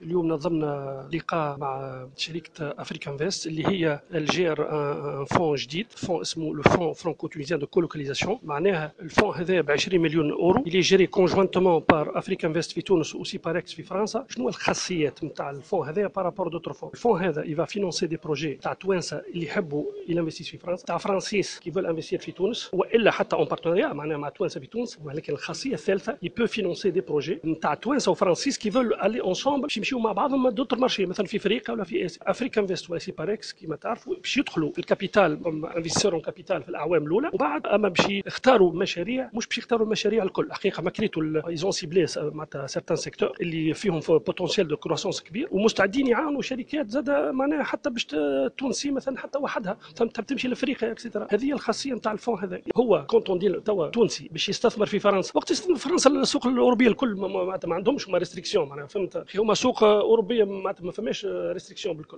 اليوم نظمنا لقاء مع شركة افريكان فيست اللي هي الجير ان فون جديد، فون اسمه لو فون فرانكو تونيزيان دو كولوكاليزاسيون. معناها الفون هذا ب 20 مليون اورو اللي جيري كونجوانتومون بار افريكان فيست في تونس وسي باركس في فرنسا. شنو الخاصيات نتاع الفون هذا بارابور دوتر فون؟ الفون هذا يفا فينونسي دي بروجي تاع توانسه اللي يحبوا ينفستيس في فرنسا، تاع فرانسيس كي فول انفستير في تونس، والا حتى اون بارتنريا معناها مع توانسه في تونس. ولكن الخاصيه الثالثه يبو فينونسي دي بروجي نتاع توانسه وفرانسيس كي فول الي اونسومبل باش يمشيو مع بعضهم دوتر مارشي، مثلا في افريقيا ولا في اسيا. افريكان فيست ولا سي باركس كيما تعرفوا باش يدخلوا في الكابيتال انفستيسور كابيتال في الاعوام الاولى، وبعد اما باش يختاروا مشاريع، مش باش يختاروا المشاريع الكل. حقيقه ما كريتوا ايزون سيبلي معناتها سيرتان سيكتور اللي فيهم بوتونسيال دو كروسونس كبير، ومستعدين يعاونوا شركات زاد معناها حتى باش تونسي مثلا حتى وحدها تمشي لافريقيا اكسترا. هذه الخاصيه نتاع الفون هذا. هو كونتون ديال توا تونسي باش يستثمر في فرنسا، وقت يستثمر في فرنسا السوق الاوروبيه الكل ما عندهمش ريستريكسيون، معناها فهمت، هما سوق اوروبيه ما فماش ريستريكسيون بالكل.